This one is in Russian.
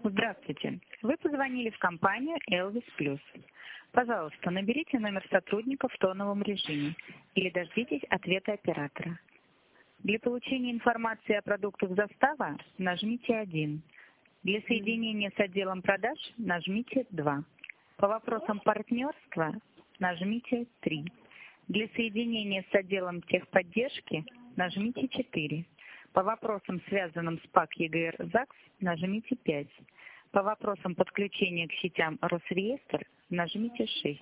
Здравствуйте. Вы позвонили в компанию Elvis Plus. Пожалуйста, наберите номер сотрудника в тоновом режиме или дождитесь ответа оператора. Для получения информации о продуктах застава нажмите 1. Для соединения с отделом продаж нажмите 2. По вопросам партнерства нажмите 3. Для соединения с отделом техподдержки нажмите 4. По вопросам, связанным с ПАК ЕГР ЗАГС, нажмите 5. По вопросам подключения к сетям Росреестр нажмите 6.